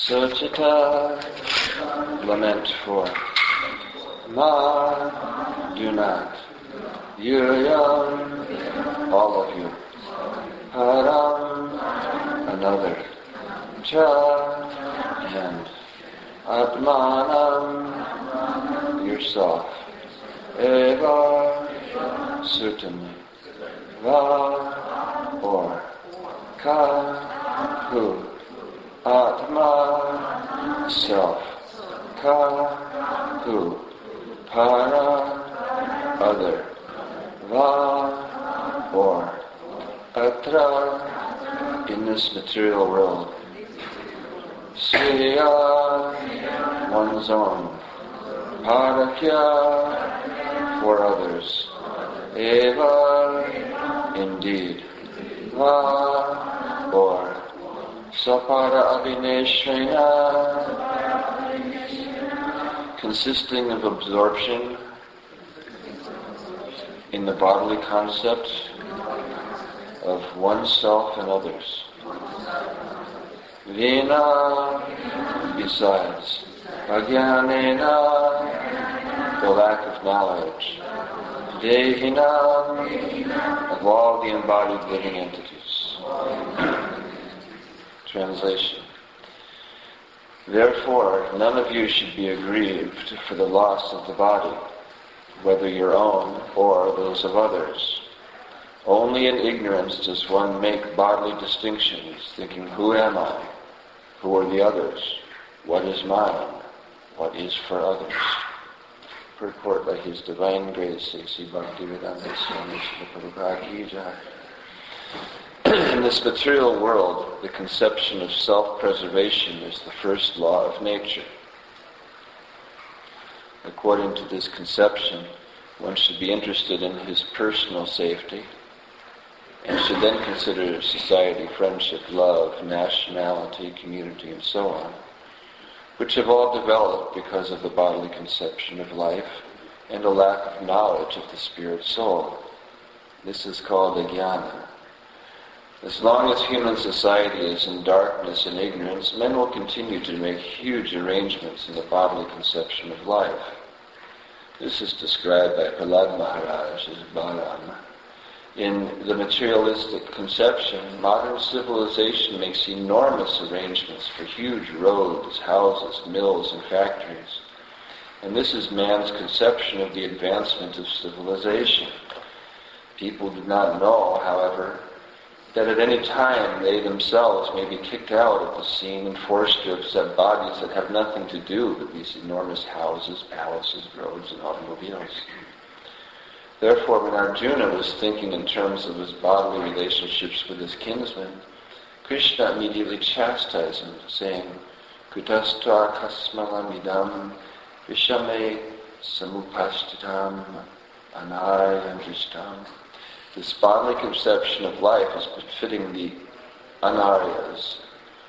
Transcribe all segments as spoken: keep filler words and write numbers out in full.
Suchita, lament for. Ma, do not. Yuyam, all of you. Param, another. Cha, and. Atmanam, yourself. Eva, certainly. Va, or. Ka, who. Atma, self. Ka, who. Para, other. Va, or. Atra, in this material world. Sriya, one's own. Parakya, for others. Eva, indeed. Va, or. Sapara avineshena, consisting of absorption in the bodily concept of oneself and others. Vina, besides. Agyanena, the lack of knowledge. Dehina, of all the embodied living entities. Translation. Therefore, none of you should be aggrieved for the loss of the body, whether your own or those of others. Only in ignorance does one make bodily distinctions, thinking, who am I? Who are the others? What is mine? What is for others? Purport by His Divine Grace, A C Bhaktivedanta Swami Srila Prabhupada Ki Jai. In this material world, the conception of self-preservation is the first law of nature. According to this conception, one should be interested in his personal safety and should then consider society, friendship, love, nationality, community, and so on, which have all developed because of the bodily conception of life and a lack of knowledge of the spirit soul. This is called ajnana. As long as human society is in darkness and ignorance, men will continue to make huge arrangements in the bodily conception of life. This is described by Prahlad Maharaj as Balaram. In the materialistic conception, modern civilization makes enormous arrangements for huge roads, houses, mills, and factories. And this is man's conception of the advancement of civilization. People do not know, however, that at any time they themselves may be kicked out of the scene and forced to accept bodies that have nothing to do with these enormous houses, palaces, roads, and automobiles. Therefore, when Arjuna was thinking in terms of his bodily relationships with his kinsmen, Krishna immediately chastised him, saying, Kutastva kasmalamidam vishame samupastitam anaryanjishtam. This bodily conception of life is befitting the anaryas,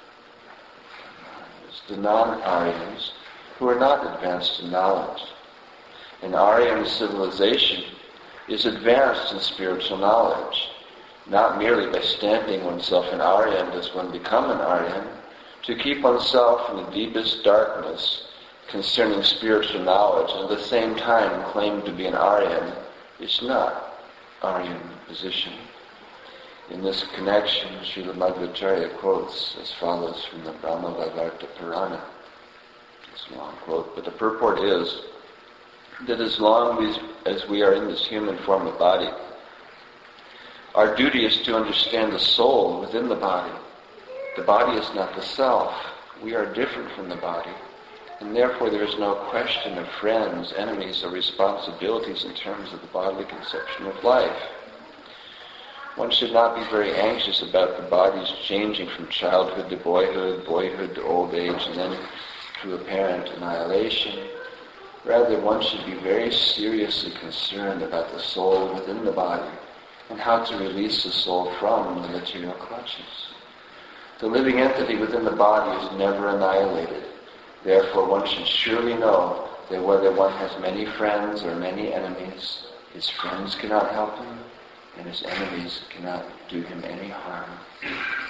the non-Aryans, who are not advanced in knowledge. An Aryan civilization is advanced in spiritual knowledge, not merely by stamping oneself an Aryan does one become an Aryan. To keep oneself in the deepest darkness concerning spiritual knowledge and at the same time claim to be an Aryan is not Aryan position. In this connection, Srila Madhvacharya quotes as follows from the Brahma Vaivarta Purana. It's a long quote, but the purport is that as long as, as we are in this human form of body, our duty is to understand the soul within the body. The body is not the self. We are different from the body, and therefore there is no question of friends, enemies, or responsibilities in terms of the bodily conception of life. One should not be very anxious about the body's changing from childhood to boyhood, boyhood to old age, and then to apparent annihilation. Rather, one should be very seriously concerned about the soul within the body and how to release the soul from the material clutches. The living entity within the body is never annihilated. Therefore, one should surely know that whether one has many friends or many enemies, his friends cannot help him, and his enemies cannot do him any harm.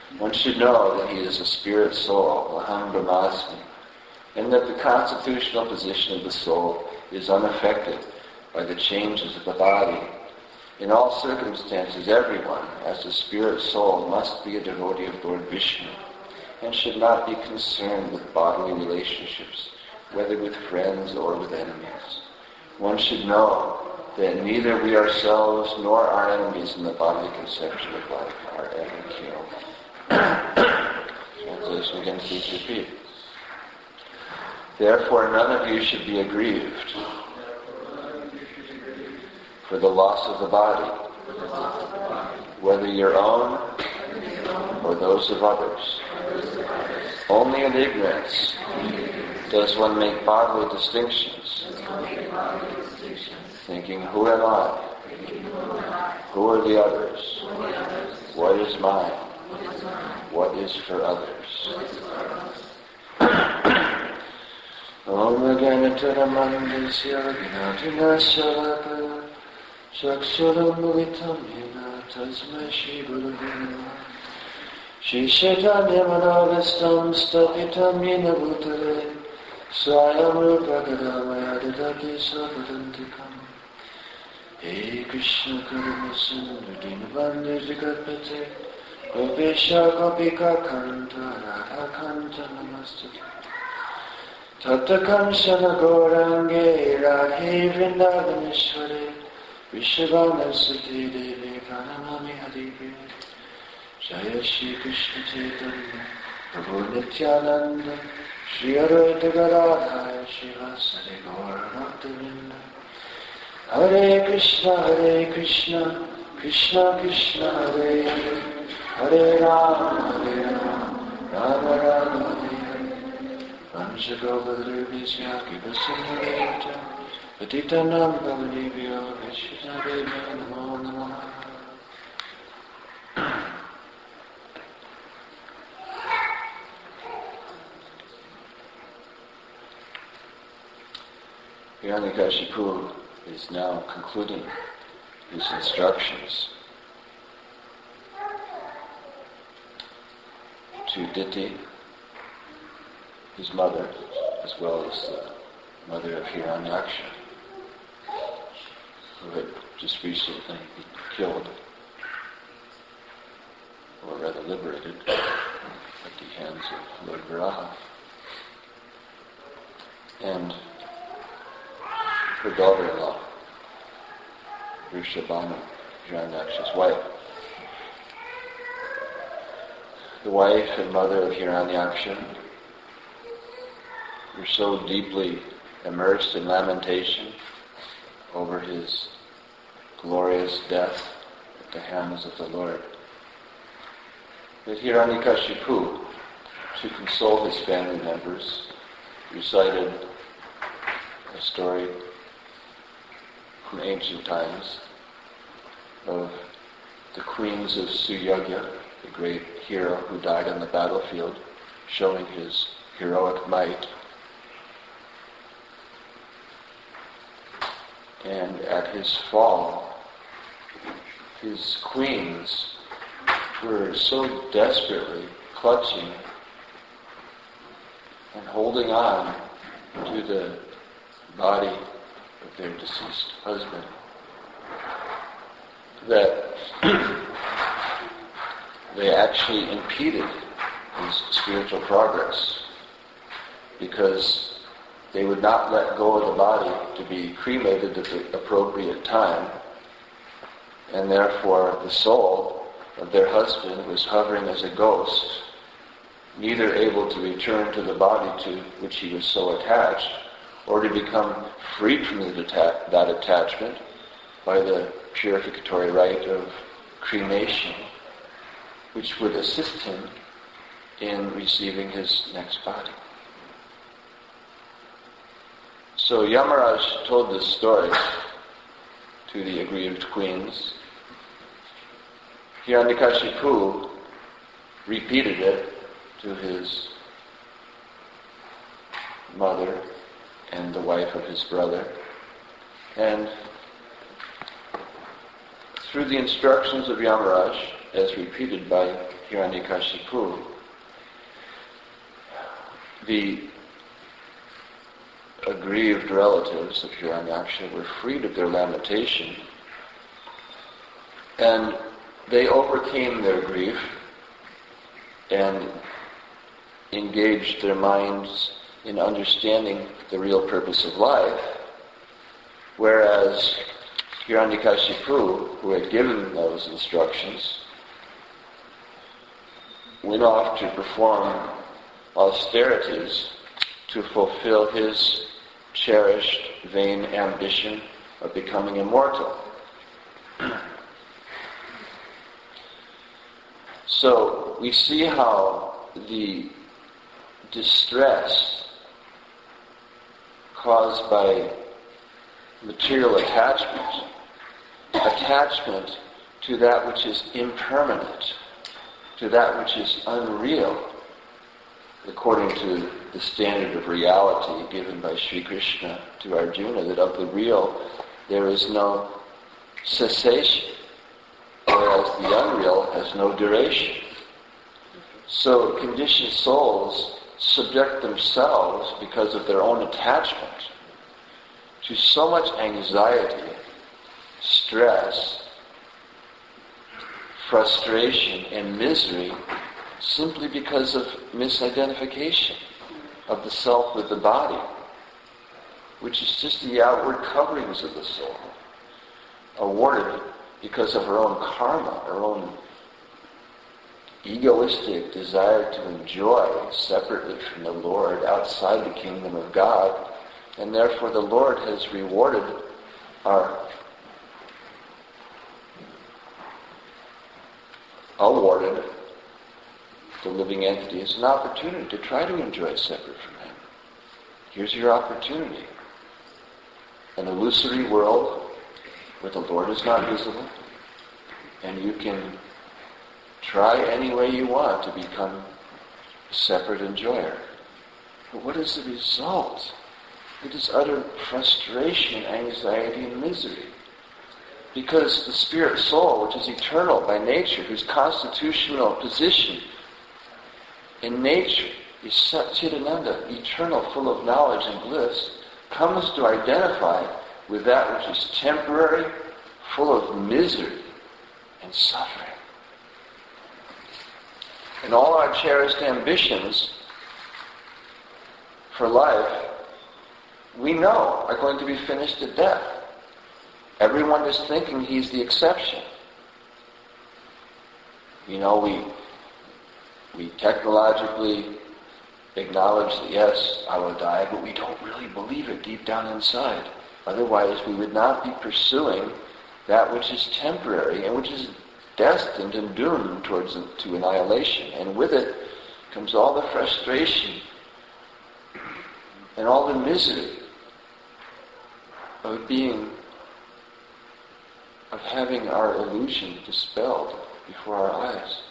One should know that he is a spirit soul, aham brahmasmi, and that the constitutional position of the soul is unaffected by the changes of the body. In all circumstances, everyone, as a spirit soul, must be a devotee of Lord Vishnu and should not be concerned with bodily relationships, whether with friends or with enemies. One should know that neither we ourselves nor our enemies in the bodily conception of life are ever killed. Translation again, please repeat. Therefore, none of you should be aggrieved for the loss of the body, whether your own or those of others. Only in ignorance does one make bodily distinctions, thinking, who am I? Who are the others? What is mine? What is for others? Om Ganataramangasya Vinatinasaraka Shaksuram Mulitamina Tasmai Shri Guruvina Shri Chaitanya Manovistam Stapitam Yena Bhutale Swayam Rupa Kadamaya Dadati Svapadantikam Hey Krishna Karuna Sindhu Dinabandha Jagapate Gopesha Gopika Kanta Radha Kanta Namastate Tata Kamsana Gaurange Radhe Vrindavaneshware Vishavana Sati Devi Pranamami Harive Jaya Shri Krishna Chaitanya Prabhu Nityananda Shri Advaita Gadadhara Shivasari Gaura Bhaktavinda Hare Krishna Hare Krishna Krishna Krishna Hare Hare Hare Rama Hare Rama Rama Rama Hare Vanshagopadaruvisya Kivasamharita Patitanam Pavanibhyo Vishnadevya Namo Namaha. Hiranyakashipu is now concluding his instructions to Diti, his mother, as well as the mother of Hiranyaksha, who had just recently been killed, or rather liberated, at the hands of Lord Varaha. And her daughter-in-law, Vrishabhanu, Hiranyaksha's wife. The wife and mother of Hiranyaksha were so deeply immersed in lamentation over his glorious death at the hands of the Lord that Hiranyakashipu, to console his family members, recited a story from ancient times of the queens of Suyagya, the great hero who died on the battlefield, showing his heroic might. And at his fall, his queens were so desperately clutching and holding on to the body of their deceased husband that they actually impeded his spiritual progress, because they would not let go of the body to be cremated at the appropriate time, and therefore the soul of their husband was hovering as a ghost, neither able to return to the body to which he was so attached, or to become freed from the deta- that attachment by the purificatory rite of cremation, which would assist him in receiving his next body. So Yamaraj told this story to the aggrieved queens. Hiranyakashipu repeated it to his mother and the wife of his brother. And through the instructions of Yamaraj, as repeated by Hiranyakashipu, the aggrieved relatives of Hiranyaksha were freed of their lamentation, and they overcame their grief and engaged their minds in understanding the real purpose of life, whereas Hiranyakashipu, who had given those instructions, went off to perform austerities to fulfill his cherished, vain ambition of becoming immortal. So we see how the distress caused by material attachment, attachment to that which is impermanent, to that which is unreal, according to the standard of reality given by Sri Krishna to Arjuna, that of the real there is no cessation, whereas the unreal has no duration. So conditioned souls subject themselves, because of their own attachment, to so much anxiety, stress, frustration, and misery, simply because of misidentification of the self with the body, which is just the outward coverings of the soul, awarded because of her own karma, her own egoistic desire to enjoy separately from the Lord outside the kingdom of God, and therefore the Lord has rewarded our awarded the living entities an opportunity to try to enjoy separate from Him. Here's your opportunity. An illusory world where the Lord is not visible, and you can try any way you want to become a separate enjoyer. But what is the result? It is utter frustration, anxiety, and misery. Because the spirit soul, which is eternal by nature, whose constitutional position in nature is Satchidananda, eternal, full of knowledge and bliss, comes to identify with that which is temporary, full of misery and suffering. And all our cherished ambitions for life, we know, are going to be finished at death. Everyone is thinking he's the exception. You know, we we technologically acknowledge that, yes, I will die, but we don't really believe it deep down inside. Otherwise, we would not be pursuing that which is temporary and which is destined and doomed towards to annihilation. And with it comes all the frustration and all the misery of being, of having our illusion dispelled before our eyes.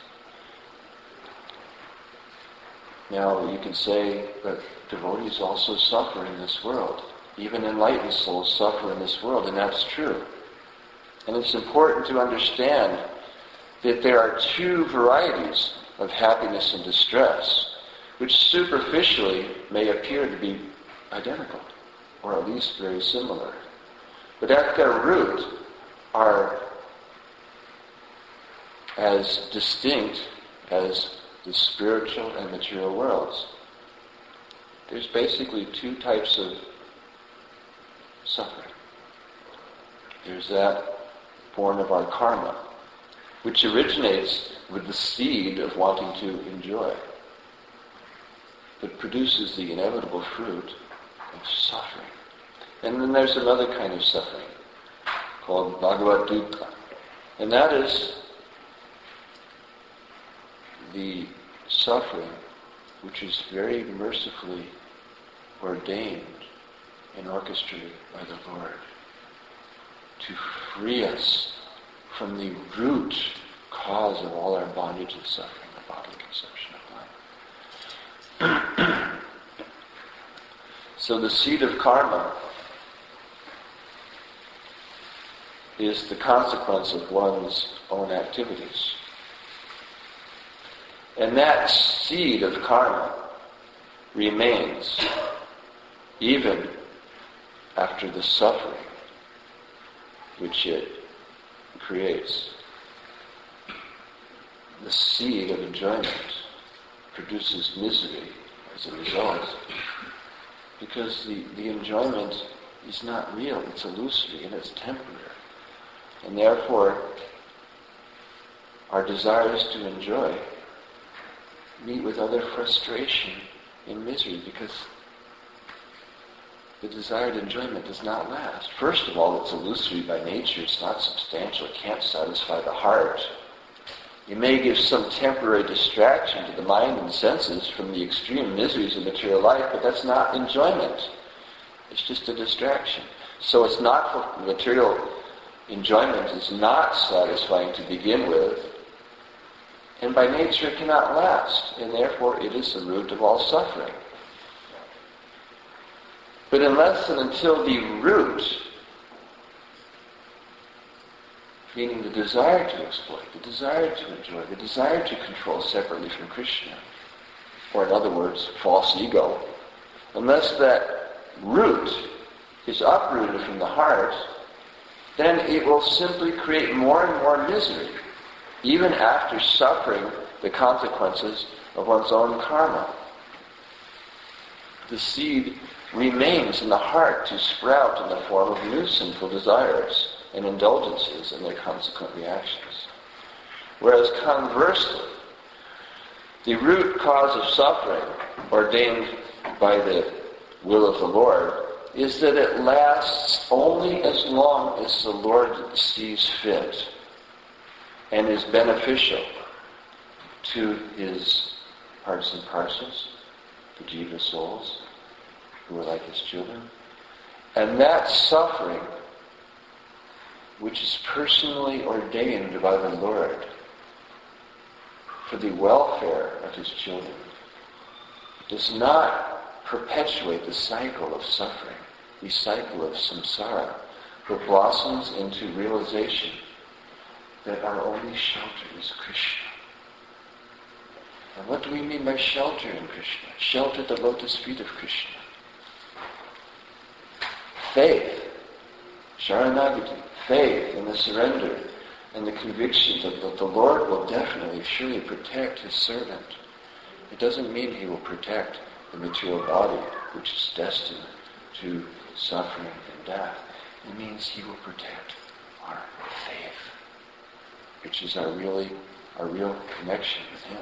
Now you can say that devotees also suffer in this world. Even enlightened souls suffer in this world, and that's true. And it's important to understand that there are two varieties of happiness and distress, which superficially may appear to be identical, or at least very similar. But at their root are as distinct as the spiritual and material worlds. There's basically two types of suffering. There's that born of our karma, which originates with the seed of wanting to enjoy, but produces the inevitable fruit of suffering. And then there's another kind of suffering called Bhagavad Dukkha, and that is the suffering which is very mercifully ordained and orchestrated by the Lord to free us from the root cause of all our bondage and suffering, the bodily conception of life. So the seed of karma is the consequence of one's own activities. And that seed of karma remains even after the suffering which it creates. The seed of enjoyment produces misery as a result, because the, the enjoyment is not real, it's illusory and it's temporary. And therefore, our desires to enjoy meet with other frustration and misery, because the desired enjoyment does not last. First of all, it's illusory by nature, it's not substantial, it can't satisfy the heart. It may give some temporary distraction to the mind and senses from the extreme miseries of material life, but that's not enjoyment. It's just a distraction. So it's not for material enjoyment is not satisfying to begin with, and by nature it cannot last, and therefore it is the root of all suffering. But unless and until the root, meaning the desire to exploit, the desire to enjoy, the desire to control separately from Krishna, or in other words, false ego, unless that root is uprooted from the heart, then it will simply create more and more misery, even after suffering the consequences of one's own karma. The seed remains in the heart to sprout in the form of new sinful desires and indulgences and their consequent reactions. Whereas conversely, the root cause of suffering ordained by the will of the Lord is that it lasts only as long as the Lord sees fit and is beneficial to his parts and parcels, the jiva souls, who are like his children. And that suffering, which is personally ordained by the Lord for the welfare of his children, does not perpetuate the cycle of suffering, the cycle of samsara, but blossoms into realization that our only shelter is Krishna. And what do we mean by shelter in Krishna? Shelter at the lotus feet of Krishna. Faith, sharanagati, faith in the surrender and the conviction that the, the Lord will definitely, surely protect his servant. It doesn't mean he will protect the material body, which is destined to suffering and death. It means he will protect our faith, which is our really, our real connection with him.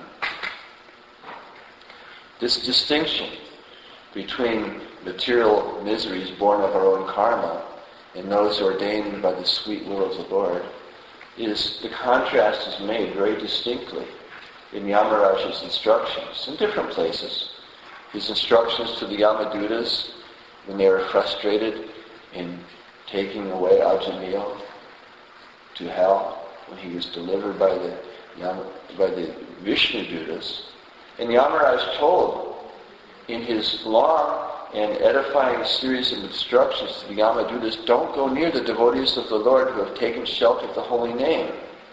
This distinction between material miseries born of our own karma and those ordained by the sweet will of the Lord is, the contrast is made very distinctly in Yamaraj's instructions in different places. His instructions to the Yamadutas when they were frustrated in taking away Ajamil to hell, when he was delivered by the Yama, by the Vishnu Dutas. And Yamaraj told in his long and edifying series of instructions to the Yamadutas, don't go near the devotees of the Lord who have taken shelter of the holy name.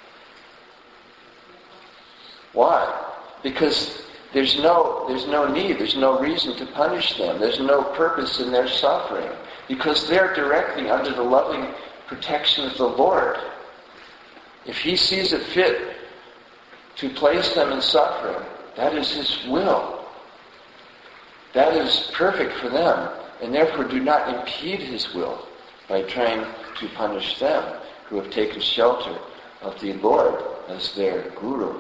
Why? Because there's no, there's no need, there's no reason to punish them. There's no purpose in their suffering, because they're directly under the loving protection of the Lord. If he sees it fit to place them in suffering, that is his will. That is perfect for them, and therefore do not impede his will by trying to punish them who have taken shelter of the Lord as their guru.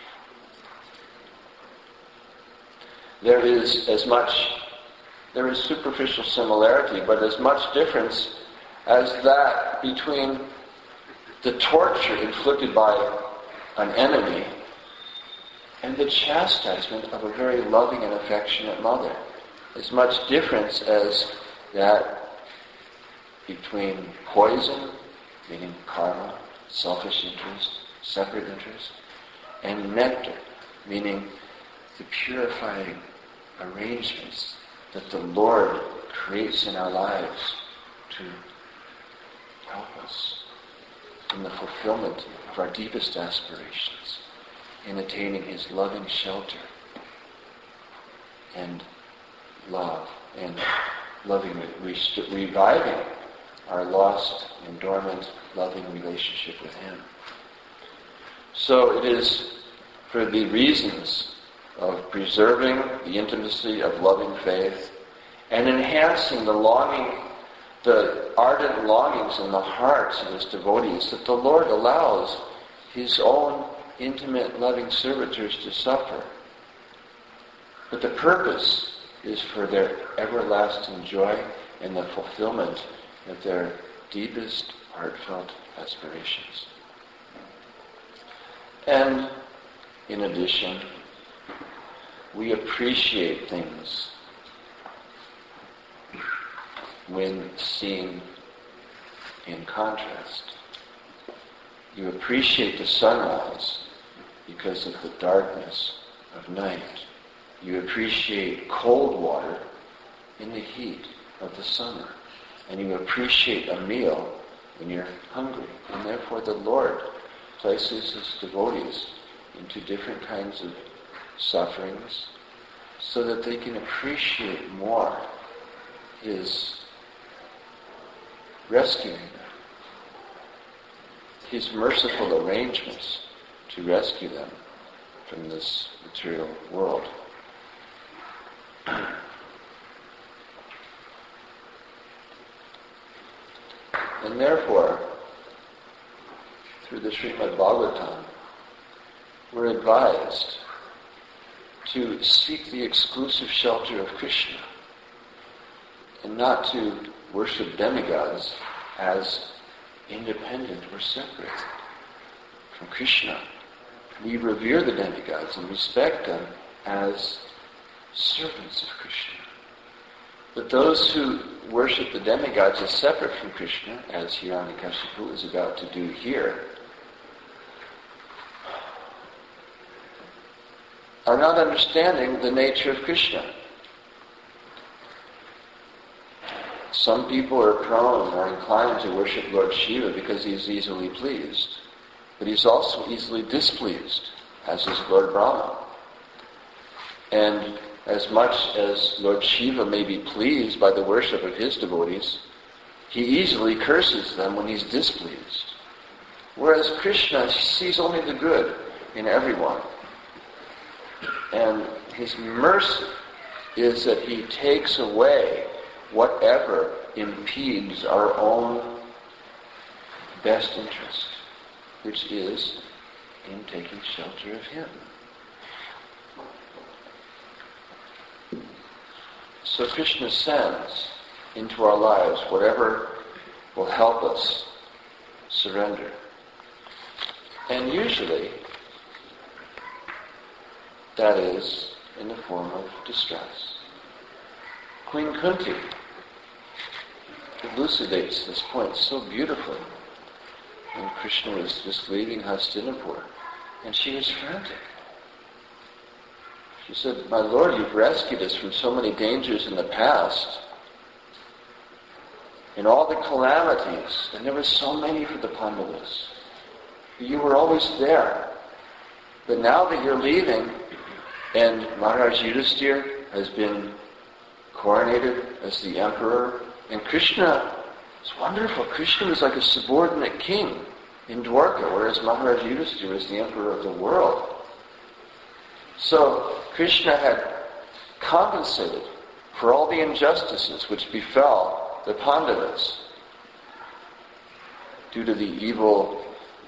There is as much, there is superficial similarity, but as much difference as that between the torture inflicted by an enemy and the chastisement of a very loving and affectionate mother. As much difference as that between poison, meaning karma, selfish interest, separate interest, and nectar, meaning the purifying arrangements that the Lord creates in our lives to help us in the fulfillment of our deepest aspirations. in attaining his loving shelter and love and loving, reviving our lost and dormant loving relationship with him. So it is for the reasons of preserving the intimacy of loving faith and enhancing the longing, the ardent longings in the hearts of his devotees that the Lord allows his own intimate loving servitors to suffer. But the purpose is for their everlasting joy and the fulfillment of their deepest heartfelt aspirations. And in addition, we appreciate things when seen in contrast. You appreciate the sunrise because of the darkness of night. You appreciate cold water in the heat of the summer. And you appreciate a meal when you're hungry. And therefore the Lord places his devotees into different kinds of sufferings so that they can appreciate more his rescuing them, his merciful arrangements to rescue them from this material world. And therefore, through the Srimad Bhagavatam, we're advised to seek the exclusive shelter of Krishna and not to worship demigods as independent or separate from Krishna. We revere the demigods and respect them as servants of Krishna. But those who worship the demigods as separate from Krishna, as Hiranyakashipu is about to do here, are not understanding the nature of Krishna. Some people are prone or inclined to worship Lord Shiva because he's easily pleased. But he's also easily displeased, as is Lord Brahma. And as much as Lord Shiva may be pleased by the worship of his devotees, he easily curses them when he's displeased. Whereas Krishna sees only the good in everyone. And his mercy is that he takes away whatever impedes our own best interest, which is in taking shelter of him. So Krishna sends into our lives whatever will help us surrender. And usually, that is in the form of distress. Queen Kunti elucidates this point so beautifully. When Krishna was just leaving Hastinapur, and she was frantic. She said, "My Lord, you've rescued us from so many dangers in the past, and all the calamities, and there were so many for the Pandavas. You were always there. But now that you're leaving, and Maharaj Yudhisthira has been coronated as the emperor, and Krishna, it's wonderful. Krishna was like a subordinate king in Dwarka, whereas Maharaj Yudhisthira was the emperor of the world. So Krishna had compensated for all the injustices which befell the Pandavas due to the evil,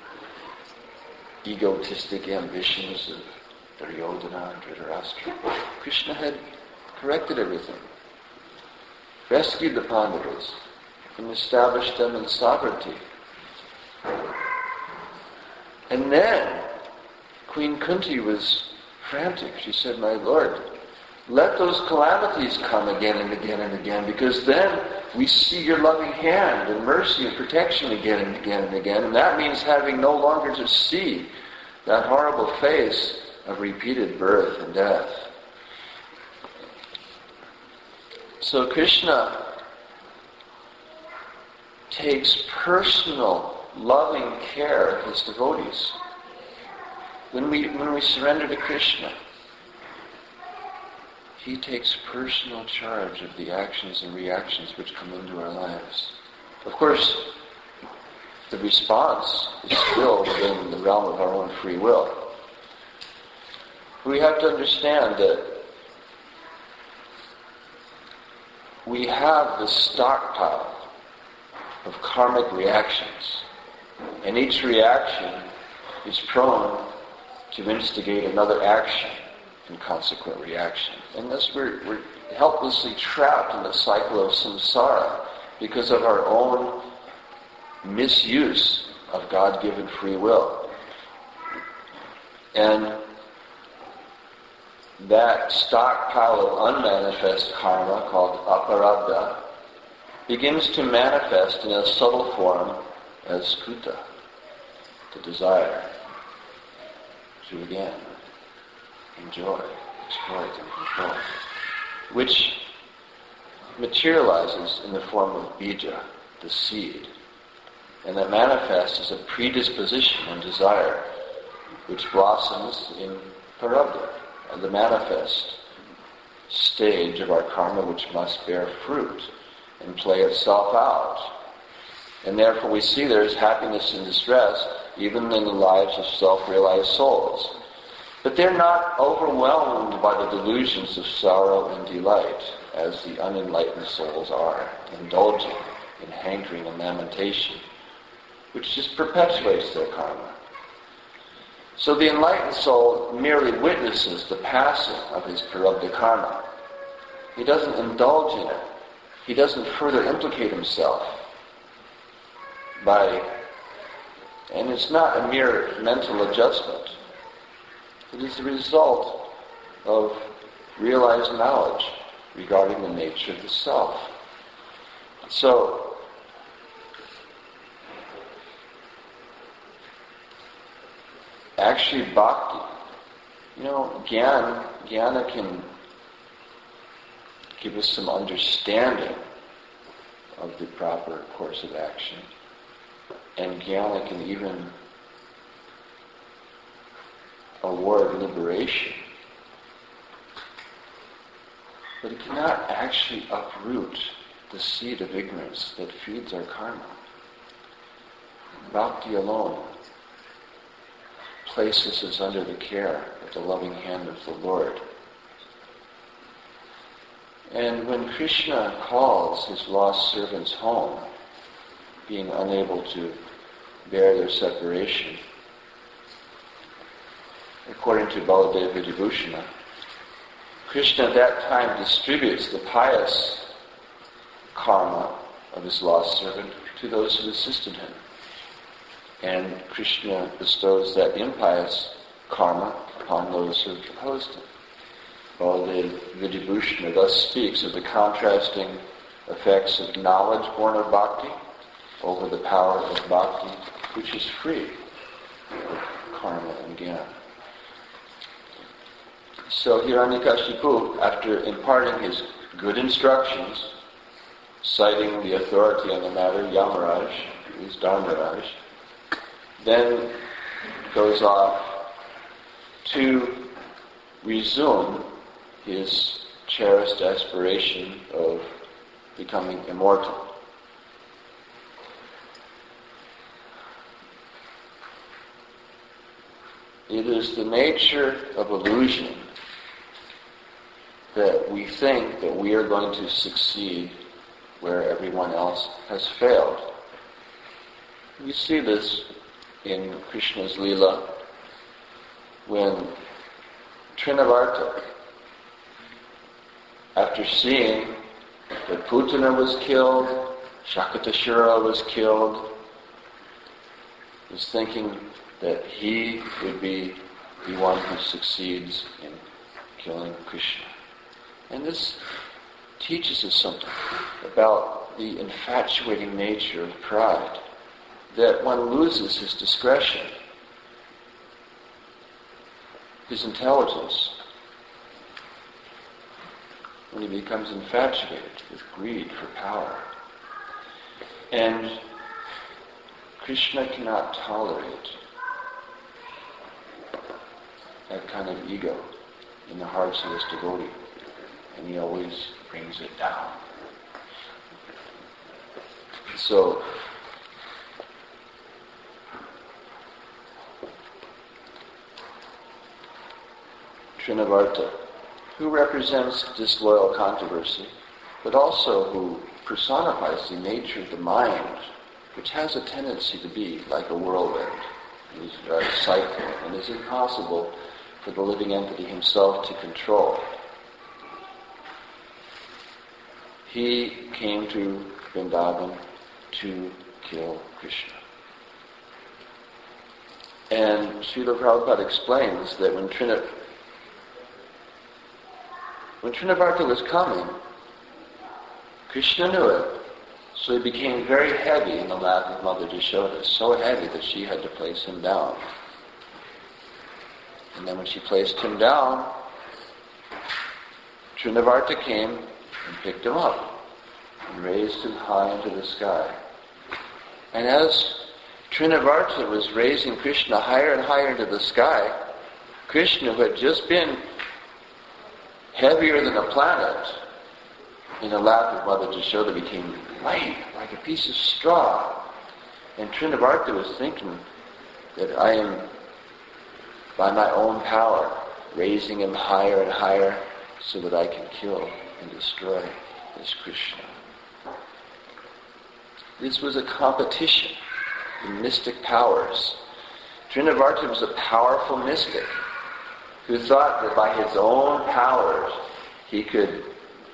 egotistic ambitions of Duryodhana and Dhritarashtra. Krishna had corrected everything, rescued the Pandavas, and established them in sovereignty. And then Queen Kunti was frantic. She said, "My Lord, let those calamities come again and again and again, because then we see your loving hand and mercy and protection again and again and again. And that means having no longer to see that horrible face of repeated birth and death." So Krishna takes personal, loving care of his devotees. When we, when we surrender to Krishna, he takes personal charge of the actions and reactions which come into our lives. Of course, the response is still within the realm of our own free will. We have to understand that we have this stockpile of karmic reactions, and each reaction is prone to instigate another action and consequent reaction. And thus we're, we're helplessly trapped in the cycle of samsara because of our own misuse of God-given free will. And that stockpile of unmanifest karma, called aparabdha, begins to manifest in a subtle form as kuta, the desire to again enjoy, exploit, and control, which materializes in the form of bija, the seed, and that manifests as a predisposition and desire, which blossoms in parabdha, the manifest stage of our karma, which must bear fruit and play itself out. And therefore we see there is happiness and distress even in the lives of self-realized souls. But they're not overwhelmed by the delusions of sorrow and delight, as the unenlightened souls are, indulging in hankering and lamentation, which just perpetuates their karma. So the enlightened soul merely witnesses the passing of his parabdha karma. He doesn't indulge in it. He doesn't further implicate himself by, and it's not a mere mental adjustment. It is the result of realized knowledge regarding the nature of the self. So, actually bhakti, you know, jnana, jnana can give us some understanding of the proper course of action. And jnana can even award liberation. But it cannot actually uproot the seed of ignorance that feeds our karma. Bhakti alone places us under the care of the loving hand of the Lord. And when Krishna calls his lost servants home, being unable to bear their separation, according to Baladeva Vibhushana, Krishna at that time distributes the pious karma of his lost servant to those who assisted him. And Krishna bestows that impious karma upon those who have opposed him. Baladeva Vibhushana thus speaks of the contrasting effects of knowledge born of bhakti over the power of bhakti, which is free of karma and jnana. So Hiranyakashipu, after imparting his good instructions, citing the authority on the matter, Yamaraj, who is Dharmaraj, then goes off to resume his cherished aspiration of becoming immortal. It is the nature of illusion that we think that we are going to succeed where everyone else has failed. We see this in Krishna's Leela when Trinavarta, after seeing that Putana was killed, Shakatashura was killed, was thinking that he would be the one who succeeds in killing Krishna. And this teaches us something about the infatuating nature of pride, that one loses his discretion, his intelligence, when he becomes infatuated with greed for power. And Krishna cannot tolerate that kind of ego in the hearts of this devotee. And he always brings it down. So, Trinavarta, who represents disloyal controversy, but also who personifies the nature of the mind, which has a tendency to be like a whirlwind. It is very cyclical and is impossible for the living entity himself to control. He came to Vrindavan to kill Krishna. And Srila Prabhupada explains that when Trina, when Trinavarta was coming, Krishna knew it, so he became very heavy in the lap of Mother Yashoda, so heavy that she had to place him down. And then when she placed him down, Trinavarta came and picked him up and raised him high into the sky. And as Trinavarta was raising Krishna higher and higher into the sky, Krishna, who had just been heavier than a planet, in the lap of Mother Yashoda became light, like a piece of straw. And Trinavarta was thinking that I am, by my own power, raising him higher and higher so that I can kill and destroy this Krishna. This was a competition in mystic powers. Trinavarta was a powerful mystic who thought that by his own powers he could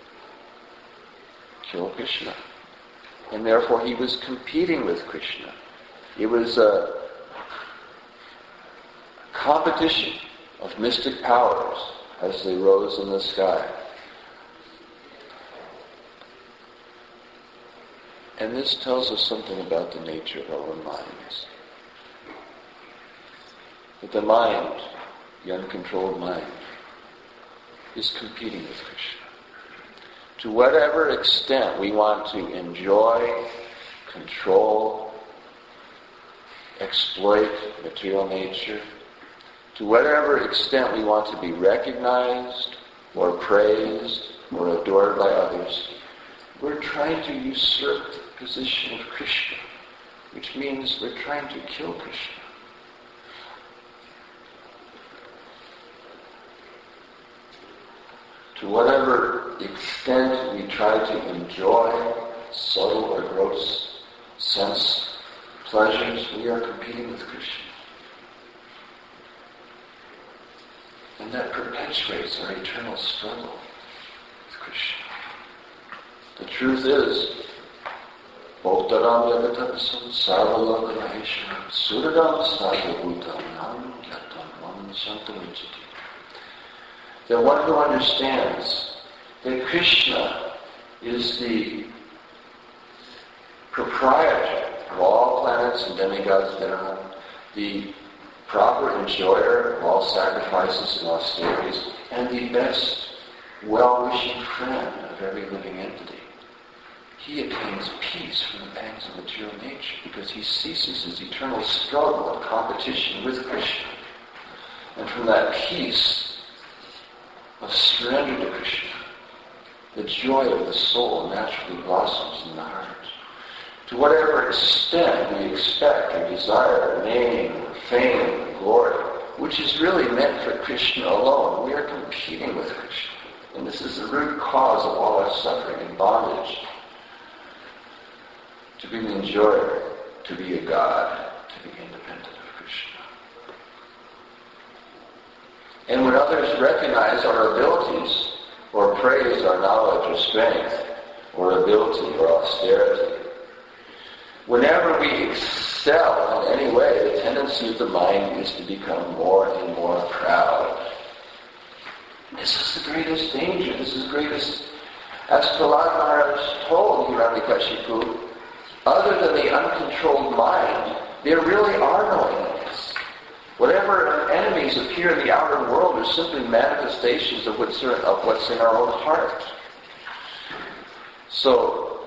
kill Krishna. And therefore he was competing with Krishna. It was a competition of mystic powers as they rose in the sky. And this tells us something about the nature of our minds. That the mind, the uncontrolled mind, is competing with Krishna. To whatever extent we want to enjoy, control, exploit material nature, to whatever extent we want to be recognized or praised or adored by others, we're trying to usurp the position of Krishna, which means we're trying to kill Krishna. To whatever extent we try to enjoy subtle or gross sense pleasures, we are competing with Krishna. And that perpetuates our eternal struggle with Krishna. The truth is, Bhoktaram Yagatabasam Sarvaloka Maheshwaram Suradam Sarvabhutam Nam Yatam Mam Shantamiciti. That one who understands that Krishna is the proprietor of all planets and demigods thereon, the proper enjoyer of all sacrifices and austerities, and the best well-wishing friend of every living entity. He attains peace from the pangs of material nature because he ceases his eternal struggle and competition with Krishna. And from that peace of surrender to Krishna, the joy of the soul naturally blossoms in the heart. To whatever extent we expect or desire name, or fame, or glory, which is really meant for Krishna alone, we are competing with Krishna. And this is the root cause of all our suffering and bondage. To be an enjoyer, to be a God, to be independent of Krishna. And when others recognize our abilities, or praise our knowledge or strength, or ability or austerity, whenever we excel in any way, the tendency of the mind is to become more and more proud. This is the greatest danger. This is the greatest. As Prahlad Maharaj told Hiranyakashipu, other than the uncontrolled mind, there really are no enemies. Whatever enemies appear in the outer world are simply manifestations of what's, of what's in our own heart. So,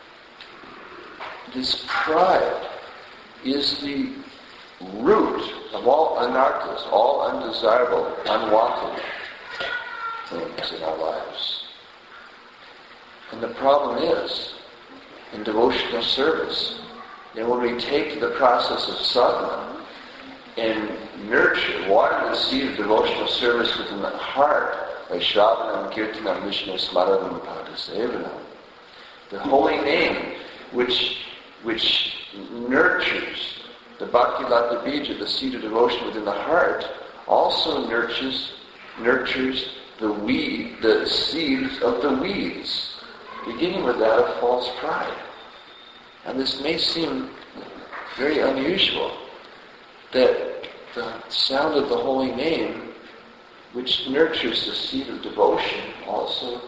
this pride is the root of all anarthas, all undesirable, unwanted things in our lives. And the problem is, in devotional service, that when we take the process of sadhana and nurture, water the seed of devotional service within the heart by Shravanam, Kirtanam, Vishnu, Smaranam, Padasevanam, the holy name which, which nurtures the Bhakti Lata Bija, the seed of devotion within the heart, also nurtures, nurtures the weed, the seeds of the weeds, beginning with that of false pride. And this may seem very unusual, that the sound of the holy name, which nurtures the seed of devotion, also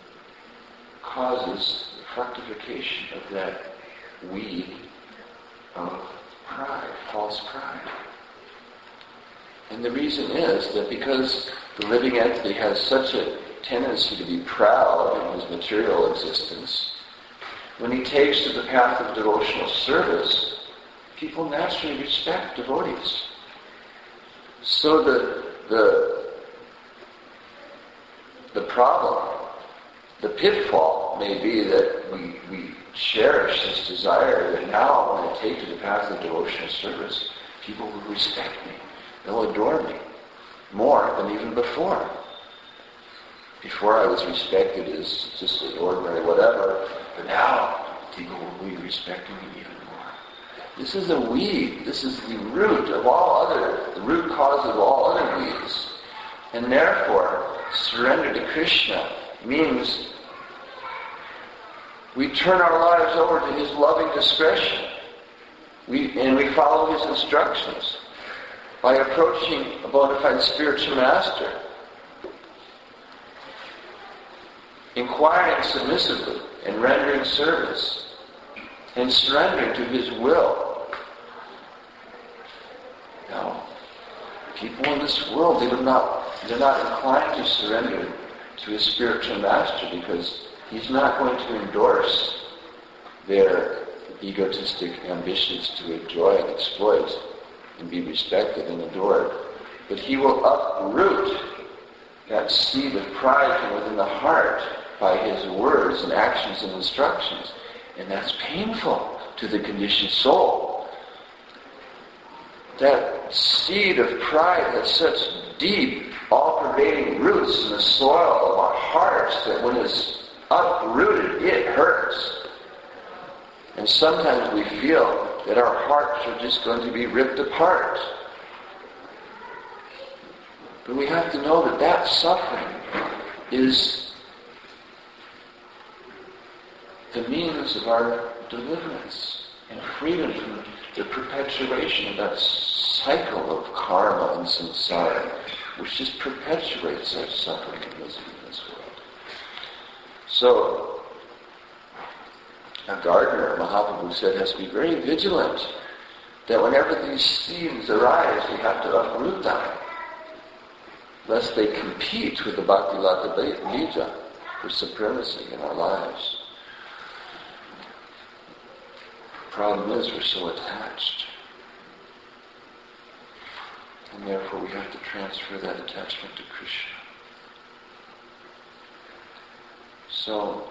causes the fructification of that weed of pride, false pride. And the reason is that because the living entity has such a tendency to be proud in his material existence, when he takes to the path of devotional service, people naturally respect devotees. So the the the problem, the pitfall may be that we, we cherish this desire that now when I take to the path of devotional service, people will respect me. They'll adore me more than even before. Before I was respected as just an ordinary whatever, but now people will be respecting me even more. This is a weed. This is the root of all other, the root cause of all other weeds. And therefore, surrender to Krishna means we turn our lives over to his loving discretion. We, and we follow his instructions by approaching a bona fide spiritual master, inquiring submissively and rendering service and surrendering to his will. Now, people in this world, they do not, they're not inclined to surrender to his spiritual master because he's not going to endorse their egotistic ambitions to enjoy and exploit and be respected and adored. But he will uproot that seed of pride from within the heart by his words and actions and instructions. And that's painful to the conditioned soul. That seed of pride has such deep, all-pervading roots in the soil of our hearts that when it's uprooted, it hurts. And sometimes we feel that our hearts are just going to be ripped apart. But we have to know that that suffering is the means of our deliverance and freedom from the perpetuation of that cycle of karma and samsara, which just perpetuates our suffering and misery in this world. So, a gardener, Mahaprabhu said, has to be very vigilant that whenever these seeds arise, we have to uproot them, lest they compete with the Bhakti Lata Bija for supremacy in our lives. The problem is we're so attached. And therefore we have to transfer that attachment to Krishna. So,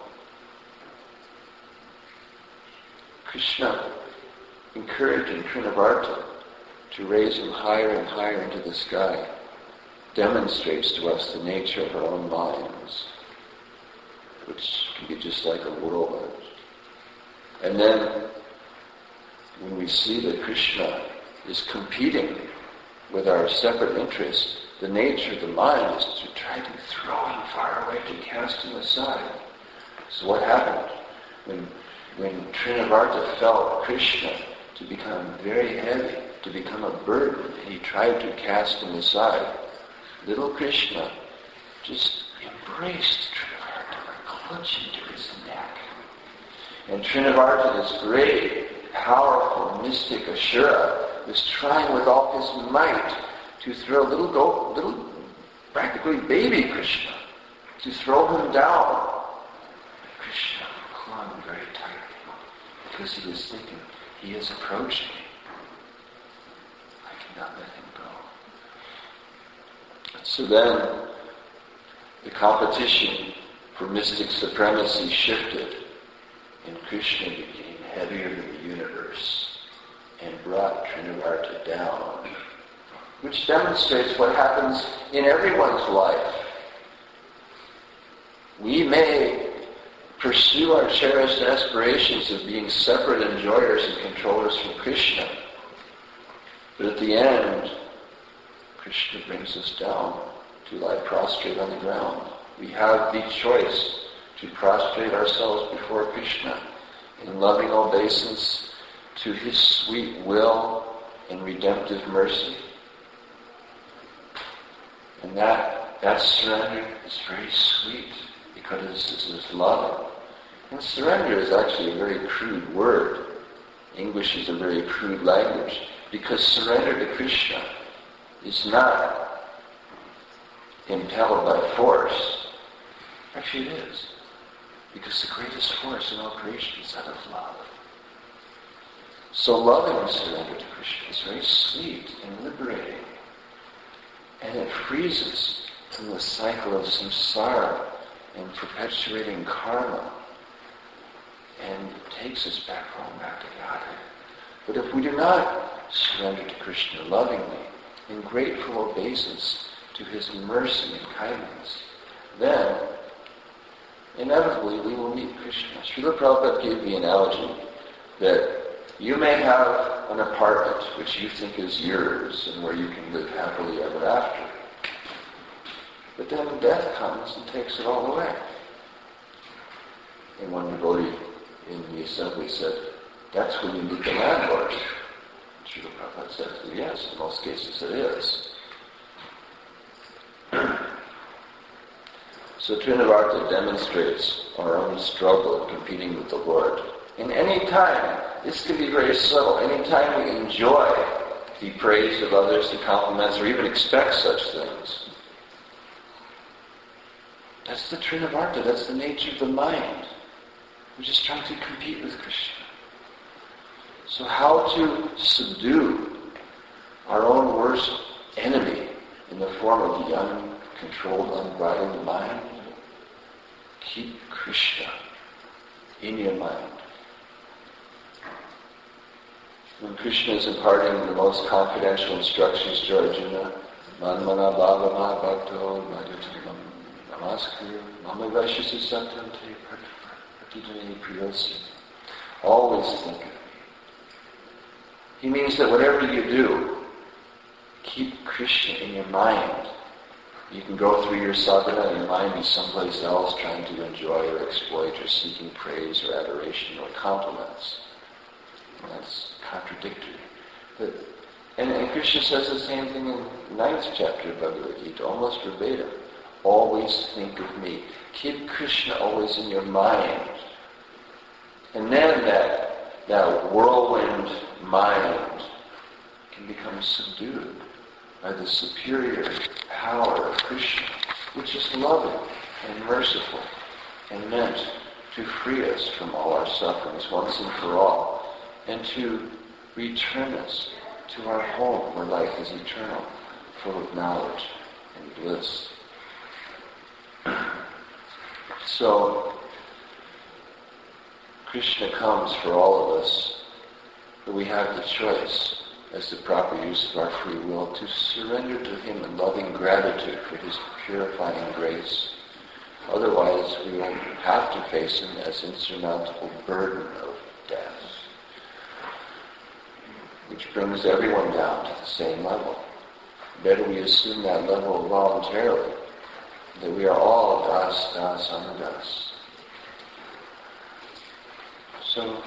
Krishna, encouraging Trinavarta to raise him higher and higher into the sky, demonstrates to us the nature of our own minds, which can be just like a whirlwind. And then, when we see that Krishna is competing with our separate interests, the nature of the mind is to try to throw him far away, to cast him aside. So what happened? When When Trinavarta felt Krishna to become very heavy, to become a burden, and he tried to cast him aside, little Krishna just embraced Trinavarta by clutching to his neck. And Trinavarta, this great, powerful, mystic Ashura, was trying with all his might to throw little, go, little, practically baby Krishna, to throw him down. Krishna clung very tightly, because he was thinking, he is approaching me. I can cannot let him go. So then, the competition for mystic supremacy shifted, and Krishna became heavier than the universe and brought Trinavarta down, which demonstrates what happens in everyone's life. We may pursue our cherished aspirations of being separate enjoyers and controllers from Krishna, but at the end, Krishna brings us down to lie prostrate on the ground. We have the choice to prostrate ourselves before Krishna in loving obeisance to his sweet will and redemptive mercy. And that, that surrender is very sweet because it is loving. And surrender is actually a very crude word. English is a very crude language because surrender to Krishna is not impelled by force. Actually it is. Because the greatest force in all creation is that of love. So loving surrender to Krishna is very sweet and liberating. And it frees us from the cycle of samsara and perpetuating karma. And takes us back home, back to Godhead. But if we do not surrender to Krishna lovingly, in grateful obeisance to his mercy and kindness, then inevitably we will meet Krishna. Srila Prabhupada gave the analogy that you may have an apartment which you think is yours and where you can live happily ever after. But then death comes and takes it all away. And one devotee in the assembly said, that's when you meet the landlord. Srila Prabhupada said, yes, in most cases it is. So Trinavarta demonstrates our own struggle in competing with the Lord. And any time, this can be very subtle, any time we enjoy the praise of others, the compliments, or even expect such things, that's the Trinavarta, that's the nature of the mind. We're just trying to compete with Krishna. So how to subdue our own worst enemy in the form of the uncontrolled, unbridled mind? Keep Krishna in your mind. When Krishna is imparting the most confidential instructions to Arjuna, Manmana Bhavama Bhakto Madhyatam Namaskar Mama Vaishya Satam Te Pratidani Priyosi. Always think of me. He means that whatever you do, keep Krishna in your mind. You can go through your sadhana and your mind be someplace else trying to enjoy or exploit or seeking praise or adoration or compliments. And that's contradictory. But, and, and Krishna says the same thing in the ninth chapter of Bhagavad Gita, almost verbatim. Always think of me. Keep Krishna always in your mind. And then that, that whirlwind mind can become subdued by the superior power of Krishna, which is loving and merciful and meant to free us from all our sufferings once and for all, and to return us to our home where life is eternal, full of knowledge and bliss. So, Krishna comes for all of us, but we have the choice, as the proper use of our free will, to surrender to him in loving gratitude for his purifying grace. Otherwise, we will have to face him as insurmountable burden of death, which brings everyone down to the same level. Better we assume that level voluntarily, that we are all das, das, anadas. So,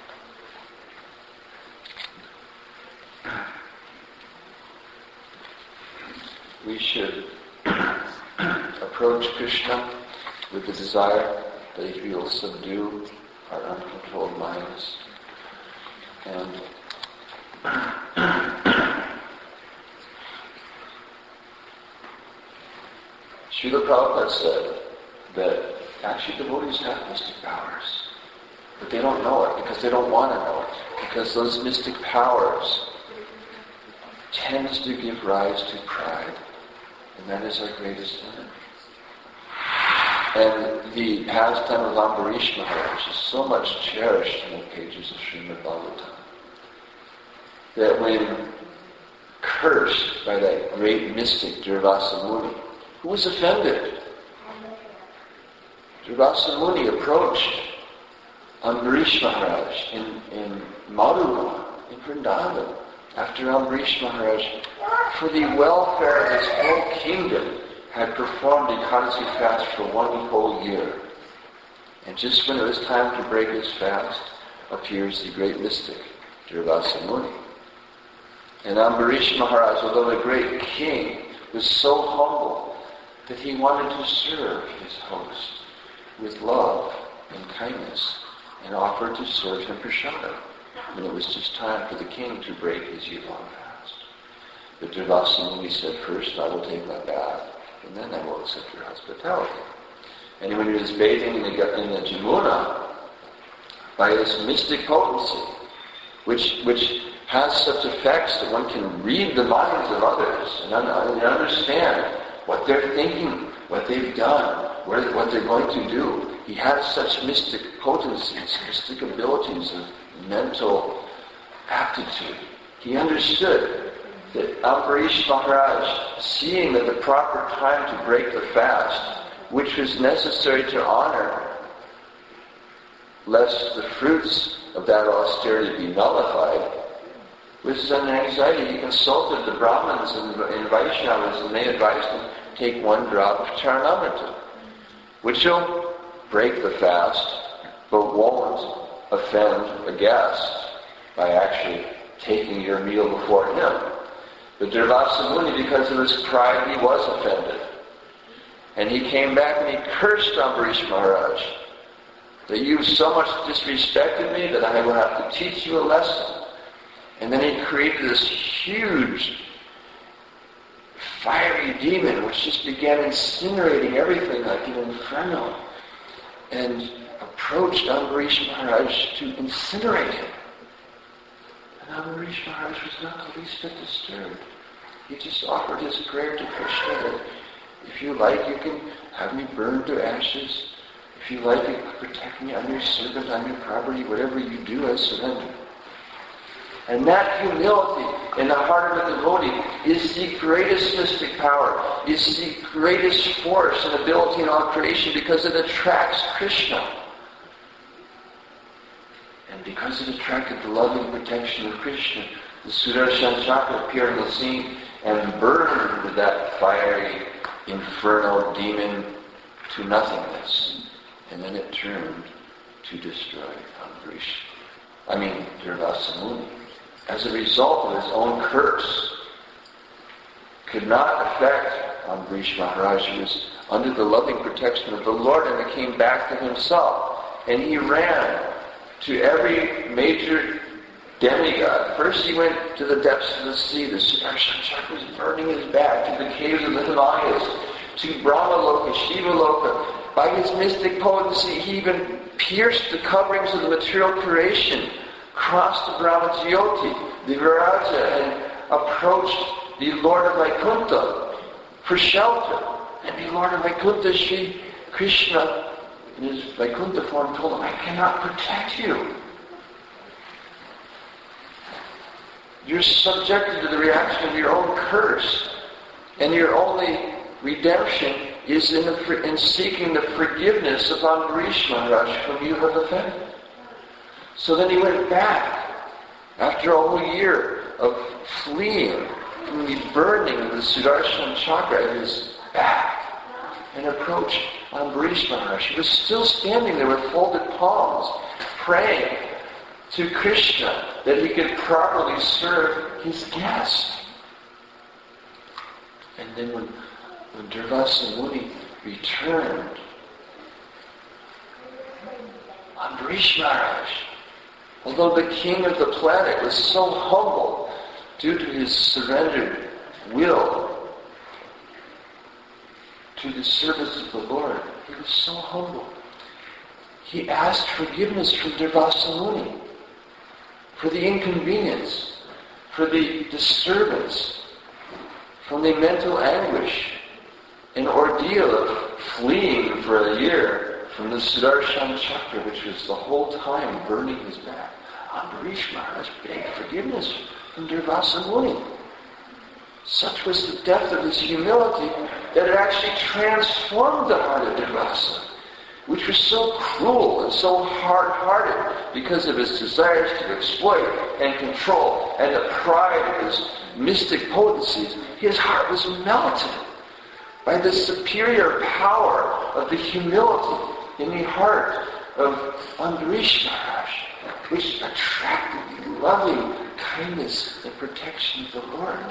we should approach Krishna with the desire that he will subdue our uncontrolled minds. And Srila Prabhupada said that actually devotees have mystic powers, but they don't know it because they don't want to know it, because those mystic powers tends to give rise to pride, and that is our greatest enemy. And the pastime of Ambarish Maharaj is so much cherished in the pages of Srimad Bhagavatam that when cursed by that great mystic Durvasa Muni, who was offended, Durvasa Muni approached Ambarish Maharaj in, in Madhura, in Vrindavan, after Ambarish Maharaj, for the welfare of his whole kingdom, had performed Ekadasi fast for one whole year. And just when it was time to break his fast, appears the great mystic, Durvasa Muni. And Ambarish Maharaj, although a great king, was so humble that he wanted to serve his host with love and kindness, and offered to serve him prashadam when it was just time for the king to break his year-long fast. But Durvasa Muni said, first I will take my bath, and then I will accept your hospitality. And when he was bathing in the, in the Jamuna, by this mystic potency, which which has such effects that one can read the minds of others and, un- and understand what they're thinking, what they've done, where, what they're going to do. He has such mystic potencies, mystic abilities of mental aptitude. He understood that Ambarish Maharaj, seeing that the proper time to break the fast, which was necessary to honor, lest the fruits of that austerity be nullified, with sudden anxiety, he consulted the Brahmins and, and Vaishnavas, and they advised him to take one drop of Charanamrita, which will break the fast, but won't offend a guest by actually taking your meal before him. But Durvasa Muni, because of his pride, he was offended. And he came back and he cursed Ambarish Maharaj, that you've so much disrespected me that I will have to teach you a lesson. And then he created this huge fiery demon which just began incinerating everything like an inferno, and approached Ambarish Maharaj to incinerate him. And Ambarish Maharaj was not the least bit disturbed. He just offered his prayer to Krishna that if you like, you can have me burned to ashes. If you like, you can protect me. I'm your servant, I'm your property. Whatever you do, I surrender. And that humility in the heart of a devotee is the greatest mystic power, is the greatest force and ability in all creation, because it attracts Krishna. And because it attracted the loving protection of Krishna, the Sudarshan Chakra appeared on the scene and burned that fiery infernal demon to nothingness. And then it turned to destroy Ambarish. I mean, Durvasa Muni. As a result of his own curse, could not affect Ambarish Maharaj. He was under the loving protection of the Lord, and it came back to himself. And he ran to every major demigod. First he went to the depths of the sea. The Sudarshan Chakra was burning his back, to the caves of the Himalayas, to Brahmaloka, Shivaloka. By his mystic potency, he even pierced the coverings of the material creation, crossed the Brahmajyoti, the Viraja, and approached the Lord of Vaikuntha for shelter. And the Lord of Vaikuntha, Sri Krishna, in his Vaikuntha form, told him, I cannot protect you. You're subjected to the reaction of your own curse. And your only redemption is in, the, in seeking the forgiveness of Ambarish Maharaj, whom you have offended. So then he went back, after a whole year of fleeing from the burning of the Sudarshan Chakra at his back, and approached Ambarish Maharaj. He was still standing there with folded palms, praying to Krishna that he could properly serve his guest. And then when, when Durvasa Muni returned, Ambarish Maharaj, although the king of the planet was so humble due to his surrendered will to the service of the Lord, he was so humble. He asked forgiveness from Durvasa Muni for the inconvenience for the disturbance, from the mental anguish, an ordeal of fleeing for a year from the Sudarshan Chakra, which was the whole time burning his back. Ambarish Maharaj begged forgiveness from Durvasa Muni. Such was the depth of his humility that it actually transformed the heart of Durvasa, which was so cruel and so hard-hearted because of his desires to exploit and control and the pride of his mystic potencies. His heart was melted by the superior power of the humility in the heart of Ambarish Maharaj, which attracted the loving kindness and protection of the Lord.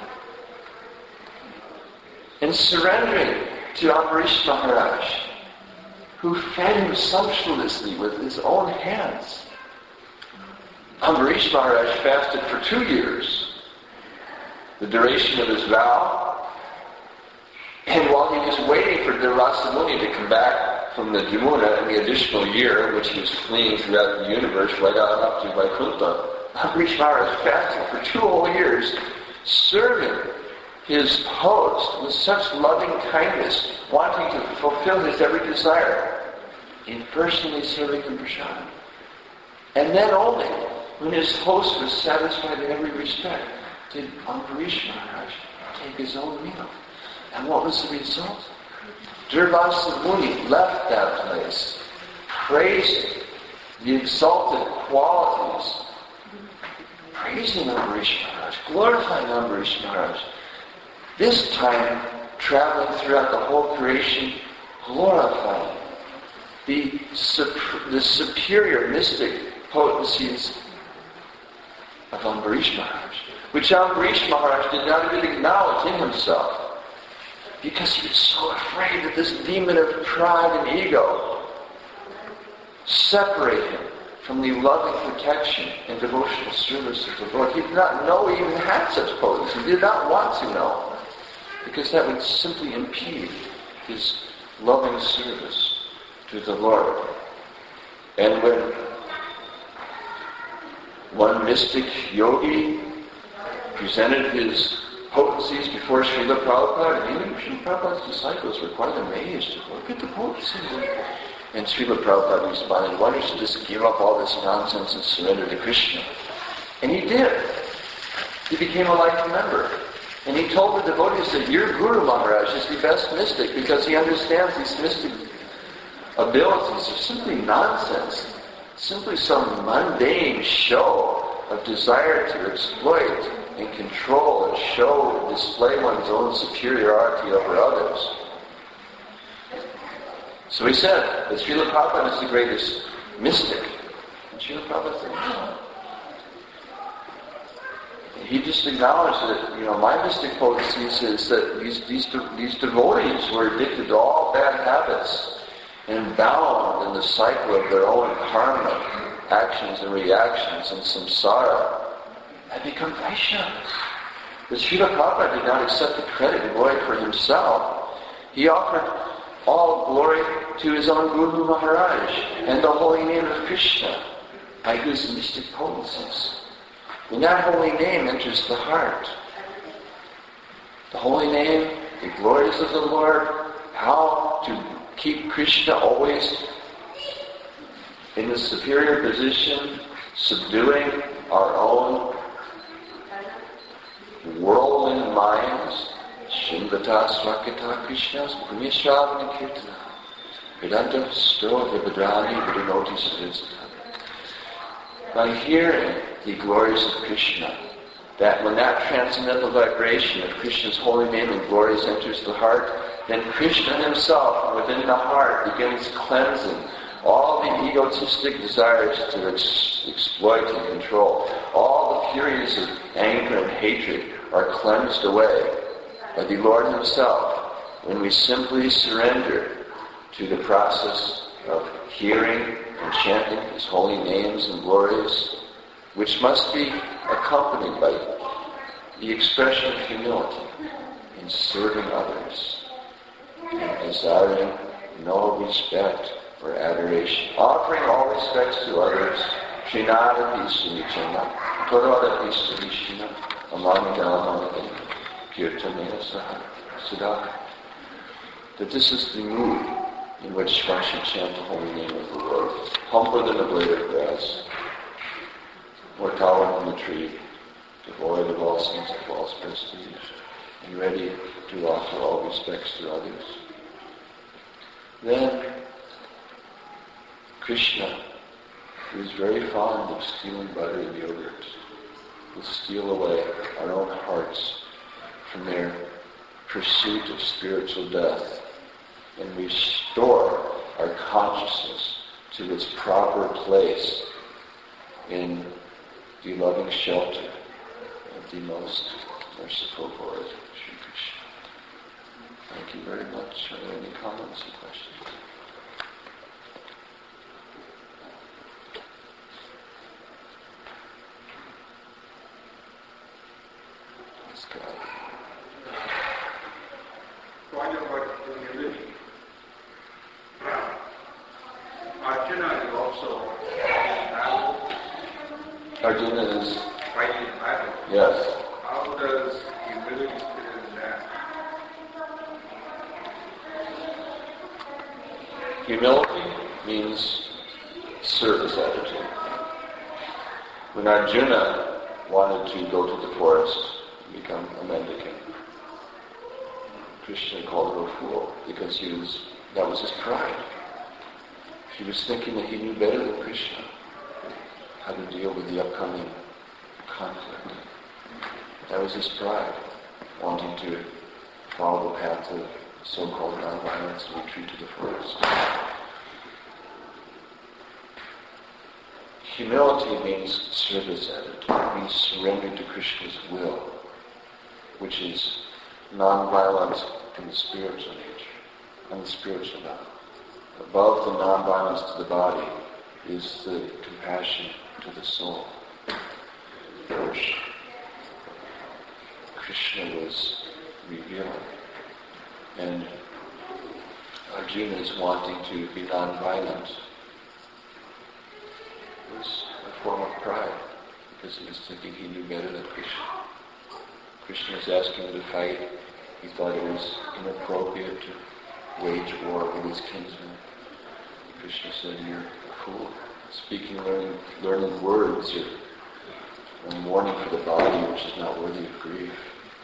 And surrendering to Ambarish Maharaj, who fed him sumptuously with his own hands. Ambarish Maharaj fasted for two years, the duration of his vow, and while he was waiting for Durvasa Muni to come back from the Jamuna in the additional year in which he was fleeing throughout the universe right on up to Vaikuntha, Ambarish Maharaj fasted for two whole years, serving his host with such loving kindness, wanting to fulfill his every desire, in personally serving him prasadam. And then only, when his host was satisfied in every respect, did Ambarish Maharaj take his own meal. And what was the result? Durvasa Muni left that place, praising the exalted qualities, praising Ambarish Maharaj, glorifying Ambarish Maharaj. This time, traveling throughout the whole creation, glorifying the, sup- the superior mystic potencies of Ambarish Maharaj, which Ambarish Maharaj did not even acknowledge in himself, because he was so afraid that this demon of pride and ego separate him from the loving protection and devotional service of the Lord. He did not know he even had such potency. He did not want to know, because that would simply impede his loving service to the Lord. And when one mystic yogi presented his potencies before Srila Prabhupada, and even Srila Prabhupada's disciples were quite amazed. Look at the potencies. And Srila Prabhupada responded, why don't you just give up all this nonsense and surrender to Krishna? And he did. He became a life member. And he told the devotees that your Guru Maharaj is the best mystic because he understands these mystic abilities are simply nonsense, simply some mundane show of desire to exploit and control and show and display one's own superiority over others. So he said that Srila Prabhupada is the greatest mystic. And Srila Prabhupada said, no. He just acknowledged that, you know, my mystic potencies is that these, these, these devotees were addicted to all bad habits and bound in the cycle of their own karma, actions and reactions and samsara, had become Vaishnavas. But Srila Prabhupada did not accept the credit and glory for himself. He offered all glory to his own Guru Maharaj and the holy name of Krishna by whose mystic potencies. When that holy name enters the heart, the holy name, the glories of the Lord, how to keep Krishna always in the superior position, subduing our own worldly minds. Shingvata Swakita Krishna's Punyashravana Kirtana Vedanta Sto Vibadrani Vidinoti Sadhistana. By hearing the glories of Krishna, that when that transcendental vibration of Krishna's holy name and glories enters the heart, then Krishna himself within the heart begins cleansing all the egotistic desires to ex- exploit and control. All the furies of anger and hatred are cleansed away by the Lord himself when we simply surrender to the process of hearing and chanting his holy names and glories, which must be accompanied by the expression of humility in serving others and desiring no respect or adoration. Offering all respects to others, Srinada Pisunichana, Torada Pisunichana, Amanigalamani Kirtanena Saha Siddha. That this is the mood in which one should chant the holy name of the Lord. Humbler than a blade of grass, more tolerant than the tree, devoid of all sense of false prestige, and ready to offer all respects to others. Then Krishna, who is very fond of stealing butter and yogurt, will steal away our own hearts from their pursuit of spiritual death and restore our consciousness to its proper place in the loving shelter of the most merciful Lord, Sri Krishna. Thank you very much. Are there any comments or questions? Let's go. Point about humility. Arjuna is also fighting battle. Arjuna is Fighting battle. yes. How does humility fit in that? Humility means service attitude. When Arjuna wanted to go to the forest and become a mendicant, Krishna called him a fool because he was that was his pride. He was thinking that he knew better than Krishna how to deal with the upcoming conflict. That was his pride, wanting to follow the path of so-called nonviolence and retreat to the forest. Humility means service attitude. It means surrender to Krishna's will, which is non-violence in the spiritual nature, on the spiritual level. Above the non-violence to the body is the compassion to the soul, which Krishna was revealing. And Arjuna is wanting to be non-violent. It was a form of pride, because he was thinking he knew better than Krishna. Krishna was asking him to fight. He thought it was inappropriate to wage war with his kinsmen. Krishna said, "You're a fool. Speaking, learning, learning words, you're mourning for the body which is not worthy of grief."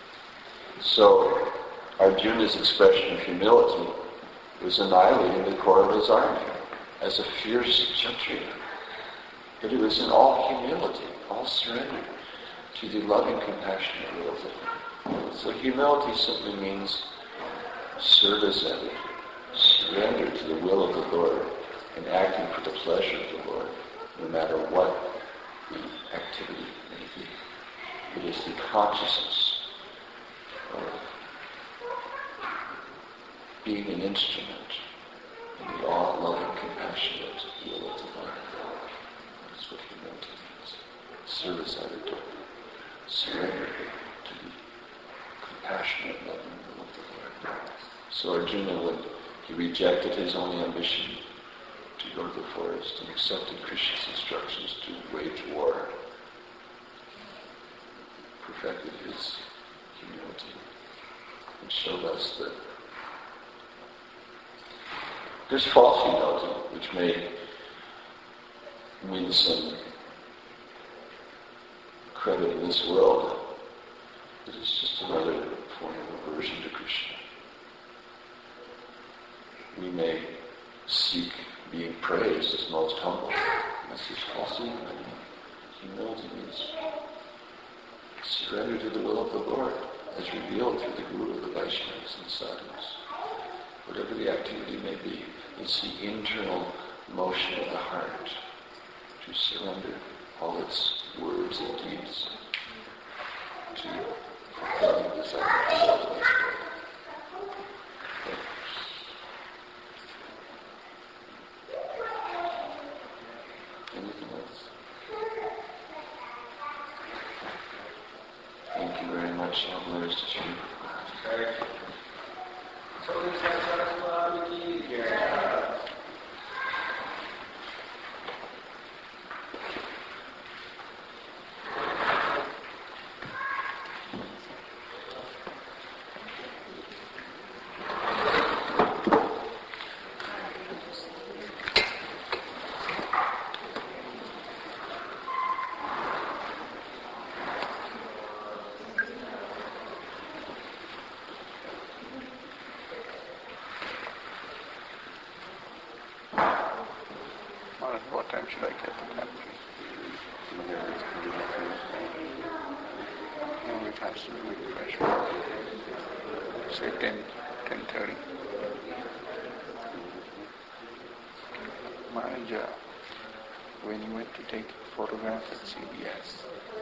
So Arjuna's expression of humility was annihilating the core of his army as a fierce Kshatriya. But it was in all humility, all surrender to the loving, compassionate will of the Lord. So humility simply means service attitude, surrender to the will of the Lord, and acting for the pleasure of the Lord, no matter what the activity may be. It is the consciousness of being an instrument in the all-loving, compassionate will of the Lord. That's what humility means. Service attitude. Surrender to the compassionate, loving will of the Lord. So Arjuna, when he rejected his own ambition to go to the forest and accepted Krishna's instructions to wage war, perfected his humility and showed us that there's false humility, which may mean some credit in this world, but it's just another form of aversion to Krishna. We may seek being praised as most humble. This is false humility. Humility means surrender to the will of the Lord, as revealed through the Guru, the Vaishnavas, and Sadhus. Whatever the activity may be, it's the internal motion of the heart to surrender all its words and deeds to fulfilling the desire of the Lord. Anything else? Thank you very much. All glories to Shri Prabhupada. So this is yeah. Where should I get the pantry? No, it has to be with fresh water. Say ten, ten thirty. Maharaj, when you went to take a photograph at C B S,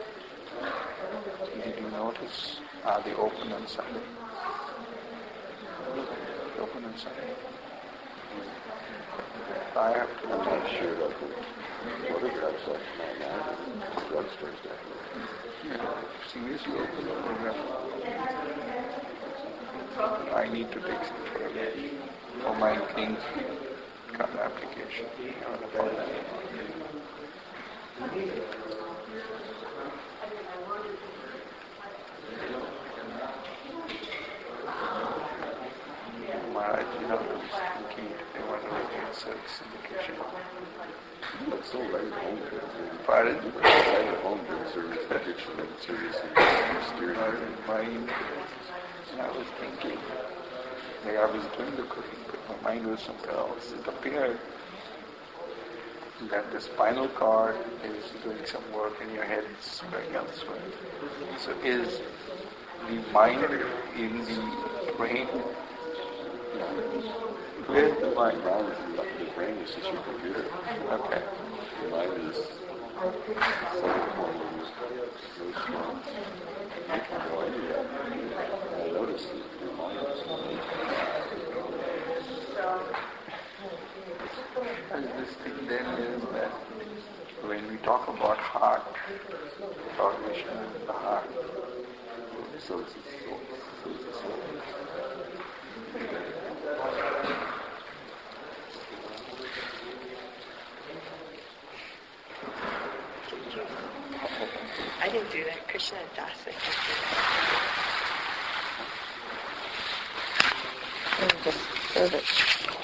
did you notice, are they open on Sunday? Open on Sunday. I have to. I'm not sure about the photographs like my now. Drugstores definitely. Yeah, seriously open photograph. I need to take some photographs for my green card application. On the photograph. Maharaj, you know, I was thinking they want to make service in the kitchen. It's so late home good. Pardon? Late at home good service in the kitchen and service in the steering. My mind, and I was thinking, like I was doing the cooking, but my mind was somewhere else. It appeared that the spinal cord is doing some work and your head is going elsewhere. So is the mind in the brain? Where's the mind? The mind is, the brain is just your computer. Okay. The mind is second hormones, very strong. You can go into that. I noticed that your mind is And this thing then is that when we talk about heart, cognition is the heart. so it's a soul. So it's a soul. I didn't do that. Krishna Das. I just serve it.